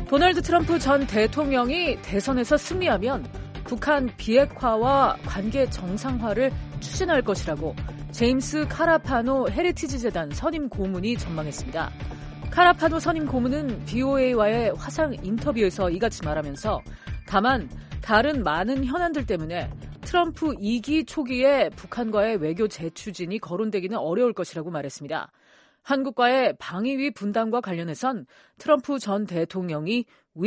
도널드 트럼프 전 대통령이 대선에서 승리하면 북한 비핵화와 관계 정상화를 추진할 것이라고 제임스 카라파노 헤리티지 재단 선임 고문이 전망했습니다. 카라파노 선임 고문은 VOA와의 화상 인터뷰에서 이같이 말하면서 다만 다른 많은 현안들 때문에 트럼프 2기 초기에 북한과의 외교 재추진이 거론되기는 어려울 것이라고 말했습니다. 한국과의 방위비 분담과 관련해선 트럼프 전 대통령이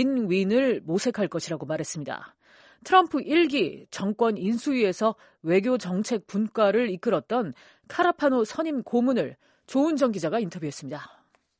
윈윈을 모색할 것이라고 말했습니다. 트럼프 1기 정권 인수위에서 외교 정책 분과를 이끌었던 카라파노 선임 고문을 조은정 기자가 인터뷰했습니다.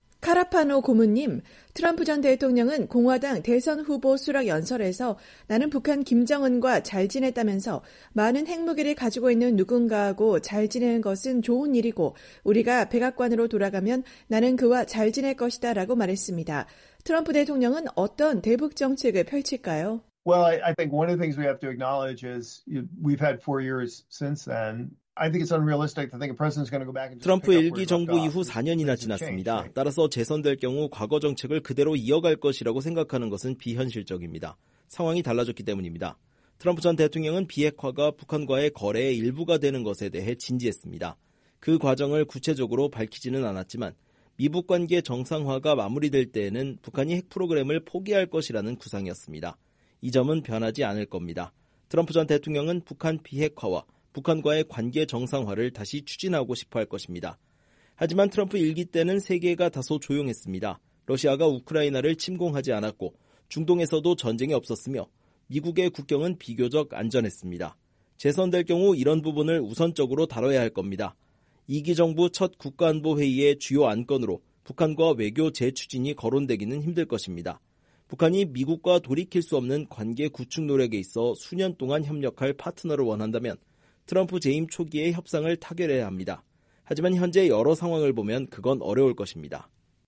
카라파노 고문님, 트럼프 전 대통령은 공화당 대선 후보 수락 연설에서 나는 북한 김정은과 잘 지냈다면서 많은 핵무기를 가지고 있는 누군가하고 잘 지내는 것은 좋은 일이고 우리가 백악관으로 돌아가면 나는 그와 잘 지낼 것이다 라고 말했습니다. 트럼프 대통령은 어떤 대북 정책을 펼칠까요? Well, I think one of the things we have to acknowledge is we've had 4 years since then. I think it's unrealistic to think a president's going to go back and 트럼프 1기 정부 이후 4년이나 지났습니다. 따라서 재선될 경우 과거 정책을 그대로 이어갈 것이라고 생각하는 것은 비현실적입니다. 상황이 달라졌기 때문입니다. 트럼프 전 대통령은 비핵화가 북한과의 거래의 일부가 되는 것에 대해 진지했습니다. 그 과정을 구체적으로 밝히지는 않았지만 미북 관계 정상화가 마무리될 때에는 북한이 핵 프로그램을 포기할 것이라는 구상이었습니다. 이 점은 변하지 않을 겁니다. 트럼프 전 대통령은 북한 비핵화와 북한과의 관계 정상화를 다시 추진하고 싶어 할 것입니다. 하지만 트럼프 1기 때는 세계가 다소 조용했습니다. 러시아가 우크라이나를 침공하지 않았고 중동에서도 전쟁이 없었으며 미국의 국경은 비교적 안전했습니다. 재선될 경우 이런 부분을 우선적으로 다뤄야 할 겁니다. 2기 정부 첫 국가안보회의의 주요 안건으로 북한과 외교 재추진이 거론되기는 힘들 것입니다. 북한이 미국과 돌이킬 수 없는 관계 구축 노력에 있어 수년 동안 협력할 파트너를 원한다면 트럼프 재임 초기의 협상을 타결해야 합니다. 하지만 현재 여러 상황을 보면 그건 어려울 것입니다.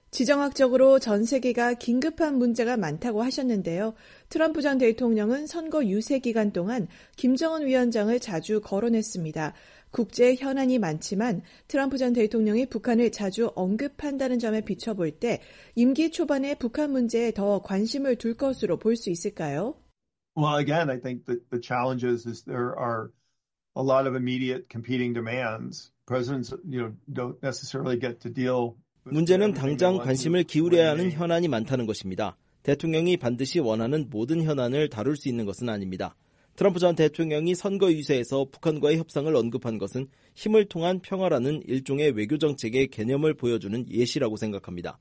지정학적으로 전 세계가 긴급한 문제가 많다고 하셨는데요. 트럼프 전 대통령은 선거 유세 기간 동안 김정은 위원장을 자주 거론했습니다. 국제 현안이 많지만 트럼프 전 대통령이 북한을 자주 언급한다는 점에 비춰볼 때 임기 초반에 북한 문제에 더 관심을 둘 것으로 볼 수 있을까요? Well, again, I think that the challenge is there are a lot of immediate competing demands. Presidents, don't necessarily get to deal. 문제는 당장 관심을 기울여야 하는 현안이 많다는 것입니다. 대통령이 반드시 원하는 모든 현안을 다룰 수 있는 것은 아닙니다. 트럼프 전 대통령이 선거 유세에서 북한과의 협상을 언급한 것은 힘을 통한 평화라는 일종의 외교 정책의 개념을 보여주는 예시라고 생각합니다.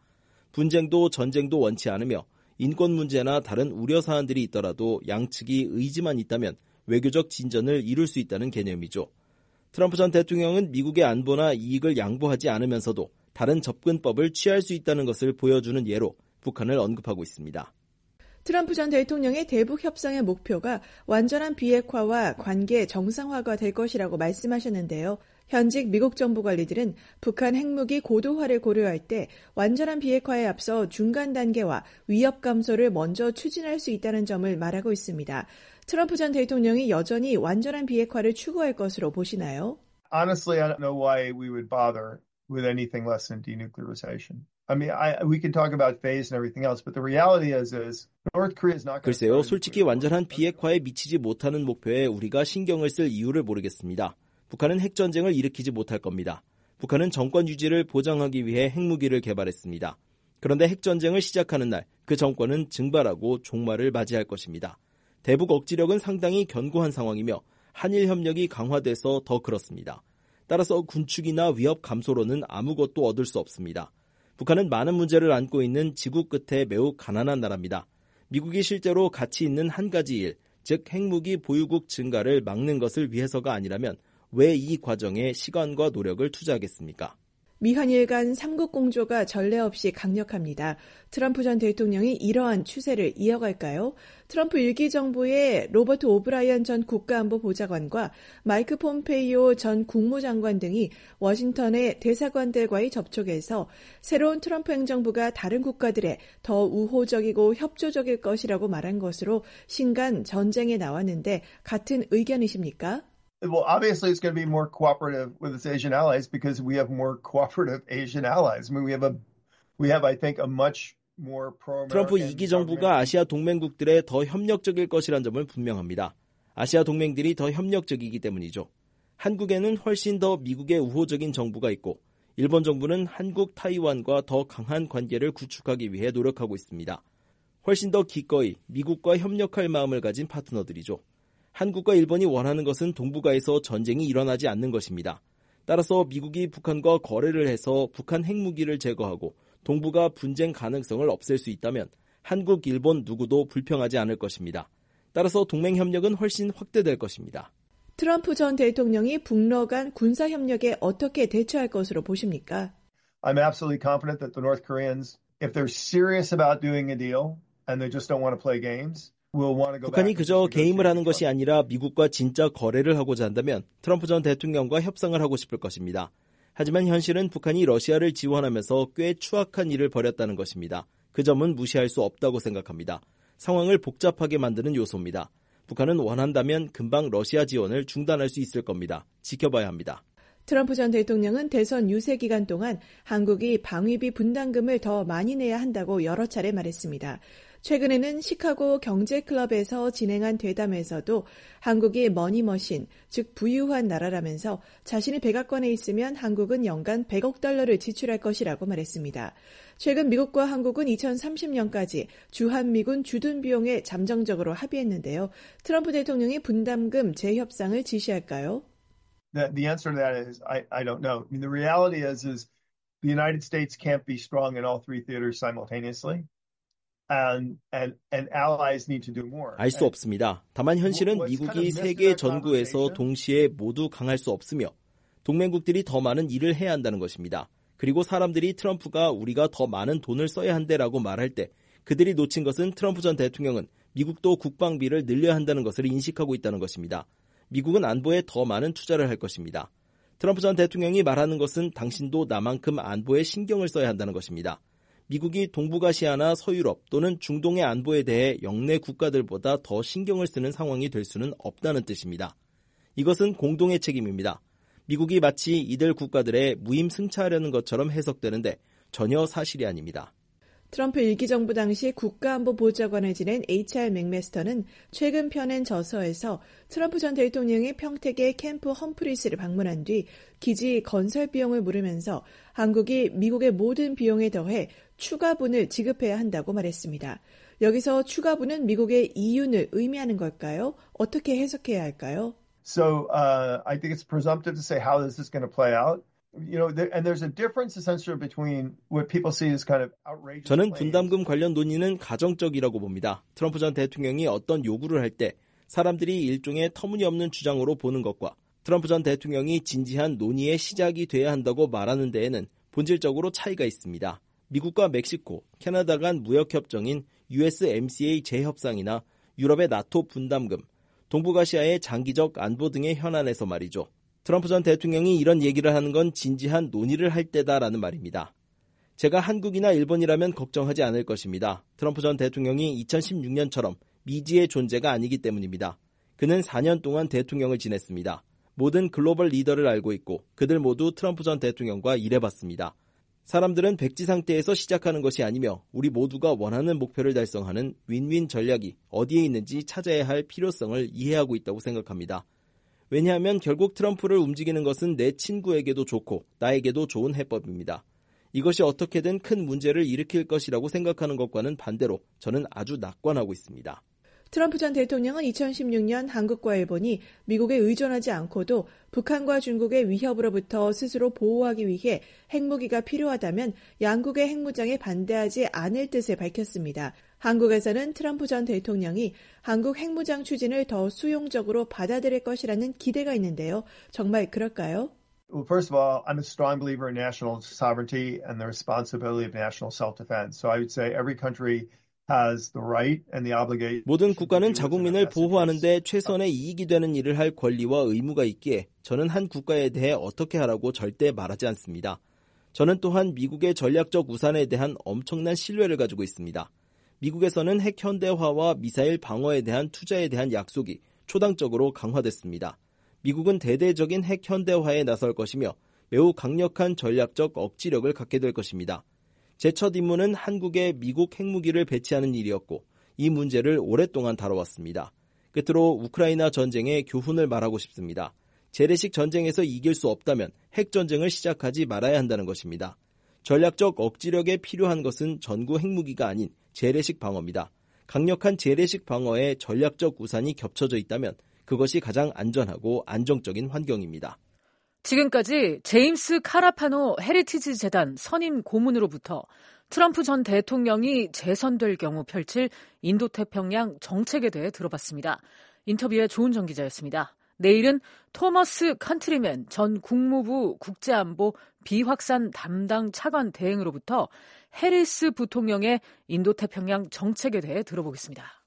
분쟁도 전쟁도 원치 않으며 인권 문제나 다른 우려 사안들이 있더라도 양측이 의지만 있다면 외교적 진전을 이룰 수 있다는 개념이죠. 트럼프 전 대통령은 미국의 안보나 이익을 양보하지 않으면서도 다른 접근법을 취할 수 있다는 것을 보여주는 예로 북한을 언급하고 있습니다. 트럼프 전 대통령의 대북 협상의 목표가 완전한 비핵화와 관계 정상화가 될 것이라고 말씀하셨는데요. 현직 미국 정부 관리들은 북한 핵무기 고도화를 고려할 때 완전한 비핵화에 앞서 중간 단계와 위협 감소를 먼저 추진할 수 있다는 점을 말하고 있습니다. 트럼프 전 대통령이 여전히 완전한 비핵화를 추구할 것으로 보시나요? Honestly, I don't know why we would bother with anything less than denuclearization. I mean, we can talk about phase and everything else, but the reality is North Korea is not going to. 글쎄요, 솔직히 완전한 비핵화에 미치지 못하는 목표에 우리가 신경을 쓸 이유를 모르겠습니다. 북한은 핵전쟁을 일으키지 못할 겁니다. 북한은 정권 유지를 보장하기 위해 핵무기를 개발했습니다. 그런데 핵전쟁을 시작하는 날 그 정권은 증발하고 종말을 맞이할 것입니다. 대북 억지력은 상당히 견고한 상황이며 한일 협력이 강화돼서 더 그렇습니다. 따라서 군축이나 위협 감소로는 아무것도 얻을 수 없습니다. 북한은 많은 문제를 안고 있는 지구 끝에 매우 가난한 나라입니다. 미국이 실제로 가치 있는 한 가지 일, 즉 핵무기 보유국 증가를 막는 것을 위해서가 아니라면 왜 이 과정에 시간과 노력을 투자하겠습니까? 미한일 간 삼국 공조가 전례 없이 강력합니다. 트럼프 전 대통령이 이러한 추세를 이어갈까요? 트럼프 1기 정부의 로버트 오브라이언 전 국가안보보좌관과 마이크 폼페이오 전 국무장관 등이 워싱턴의 대사관들과의 접촉에서 새로운 트럼프 행정부가 다른 국가들에 더 우호적이고 협조적일 것이라고 말한 것으로 신간 전쟁에 나왔는데 같은 의견이십니까? Well, obviously, it's going to be more cooperative with its Asian allies because we have more cooperative Asian allies. I mean, we have, I think, a much 트럼프 2기 정부가 아시아 동맹국들에 더 협력적일 것이란 점은 분명합니다. 아시아 동맹들이 더 협력적이기 때문이죠. 한국에는 훨씬 더 미국의 우호적인 정부가 있고 일본 정부는 한국, 타이완과 더 강한 관계를 구축하기 위해 노력하고 있습니다. 훨씬 더 기꺼이 미국과 협력할 마음을 가진 파트너들이죠. 한국과 일본이 원하는 것은 동북아에서 전쟁이 일어나지 않는 것입니다. 따라서 미국이 북한과 거래를 해서 북한 핵무기를 제거하고 동북아 분쟁 가능성을 없앨 수 있다면 한국, 일본 누구도 불평하지 않을 것입니다. 따라서 동맹협력은 훨씬 확대될 것입니다. 트럼프 전 대통령이 북러 간 군사협력에 어떻게 대처할 것으로 보십니까? I'm absolutely confident that the North Koreans, if they're serious about doing a deal and they just don't want to play games, will want to go back. 북한이 그저 게임을 하는 것이 아니라 미국과 진짜 거래를 하고자 한다면 트럼프 전 대통령과 협상을 하고 싶을 것입니다. 하지만 현실은 북한이 러시아를 지원하면서 꽤 추악한 일을 벌였다는 것입니다. 그 점은 무시할 수 없다고 생각합니다. 상황을 복잡하게 만드는 요소입니다. 북한은 원한다면 금방 러시아 지원을 중단할 수 있을 겁니다. 지켜봐야 합니다. 트럼프 전 대통령은 대선 유세 기간 동안 한국이 방위비 분담금을 더 많이 내야 한다고 여러 차례 말했습니다. 최근에는 시카고 경제클럽에서 진행한 대담에서도 한국이 머니머신, 즉 부유한 나라라면서 자신이 백악관에 있으면 한국은 연간 100억 달러를 지출할 것이라고 말했습니다. 최근 미국과 한국은 2030년까지 주한미군 주둔 비용에 잠정적으로 합의했는데요. 트럼프 대통령이 분담금 재협상을 지시할까요? The answer to that is I don't know. I mean, the reality is the United States can't be strong in all three theaters simultaneously. And allies need to do more. 알 수 없습니다. 다만 현실은 미국이 세계 전구에서 동시에 모두 강할 수 없으며 동맹국들이 더 많은 일을 해야 한다는 것입니다. 그리고 사람들이 트럼프가 우리가 더 많은 돈을 써야 한다라고 말할 때 그들이 놓친 것은 트럼프 전 대통령은 미국도 국방비를 늘려야 한다는 것을 인식하고 있다는 것입니다. 미국은 안보에 더 많은 투자를 할 것입니다. 트럼프 전 대통령이 말하는 것은 당신도 나만큼 안보에 신경을 써야 한다는 것입니다. 미국이 동북아시아나 서유럽 또는 중동의 안보에 대해 영내 국가들보다 더 신경을 쓰는 상황이 될 수는 없다는 뜻입니다. 이것은 공동의 책임입니다. 미국이 마치 이들 국가들의 무임승차하려는 것처럼 해석되는데 전혀 사실이 아닙니다. 트럼프 1기 정부 당시 국가안보보좌관을 지낸 H.R. 맥메스터는 최근 펴낸 저서에서 트럼프 전 대통령이 평택의 캠프 험프리스를 방문한 뒤 기지 건설 비용을 물으면서 한국이 미국의 모든 비용에 더해 추가분을 지급해야 한다고 말했습니다. 여기서 추가분은 미국의 이윤을 의미하는 걸까요? 어떻게 해석해야 할까요? So I think it's presumptive to say how this is going to play out. You know, and there's a difference essentially between what people see as kind of outrageous. 저는 분담금 관련 논의는 가정적이라고 봅니다. 트럼프 전 대통령이 어떤 요구를 할 때 사람들이 일종의 터무니없는 주장으로 보는 것과 트럼프 전 대통령이 진지한 논의의 시작이 돼야 한다고 말하는 데에는 본질적으로 차이가 있습니다. 미국과 멕시코, 캐나다 간 무역협정인 USMCA 재협상이나 유럽의 나토 분담금, 동북아시아의 장기적 안보 등의 현안에서 말이죠. 트럼프 전 대통령이 이런 얘기를 하는 건 진지한 논의를 할 때다라는 말입니다. 제가 한국이나 일본이라면 걱정하지 않을 것입니다. 트럼프 전 대통령이 2016년처럼 미지의 존재가 아니기 때문입니다. 그는 4년 동안 대통령을 지냈습니다. 모든 글로벌 리더를 알고 있고 그들 모두 트럼프 전 대통령과 일해봤습니다. 사람들은 백지 상태에서 시작하는 것이 아니며 우리 모두가 원하는 목표를 달성하는 윈윈 전략이 어디에 있는지 찾아야 할 필요성을 이해하고 있다고 생각합니다. 왜냐하면 결국 트럼프를 움직이는 것은 내 친구에게도 좋고 나에게도 좋은 해법입니다. 이것이 어떻게든 큰 문제를 일으킬 것이라고 생각하는 것과는 반대로 저는 아주 낙관하고 있습니다. 트럼프 전 대통령은 2016년 한국과 일본이 미국에 의존하지 않고도 북한과 중국의 위협으로부터 스스로 보호하기 위해 핵무기가 필요하다면 양국의 핵무장에 반대하지 않을 뜻을 밝혔습니다. 한국에서는 트럼프 전 대통령이 한국 핵무장 추진을 더 수용적으로 받아들일 것이라는 기대가 있는데요. 정말 그럴까요? Well, first of all, I'm a strong believer in national sovereignty and the responsibility of national self-defense. So I would say every country has the right and the obligation. 모든 국가는 자국민을 보호하는 데 최선의 이익이 되는 일을 할 권리와 의무가 있기에 저는 한 국가에 대해 어떻게 하라고 절대 말하지 않습니다. 저는 또한 미국의 전략적 우산에 대한 엄청난 신뢰를 가지고 있습니다. 미국에서는 핵 현대화와 미사일 방어에 대한 투자에 대한 약속이 초당적으로 강화됐습니다. 미국은 대대적인 핵 현대화에 나설 것이며 매우 강력한 전략적 억지력을 갖게 될 것입니다. 제 첫 임무는 한국에 미국 핵무기를 배치하는 일이었고 이 문제를 오랫동안 다뤄왔습니다. 끝으로 우크라이나 전쟁의 교훈을 말하고 싶습니다. 재래식 전쟁에서 이길 수 없다면 핵전쟁을 시작하지 말아야 한다는 것입니다. 전략적 억지력에 필요한 것은 전구 핵무기가 아닌 재래식 방어입니다. 강력한 재래식 방어에 전략적 우산이 겹쳐져 있다면 그것이 가장 안전하고 안정적인 환경입니다. 지금까지 제임스 카라파노 헤리티지 재단 선임 고문으로부터 트럼프 전 대통령이 재선될 경우 펼칠 인도태평양 정책에 대해 들어봤습니다. 인터뷰의 조은정 기자였습니다. 내일은 토머스 컨트리맨 전 국무부 국제안보 비확산 담당 차관 대행으로부터 해리스 부통령의 인도태평양 정책에 대해 들어보겠습니다.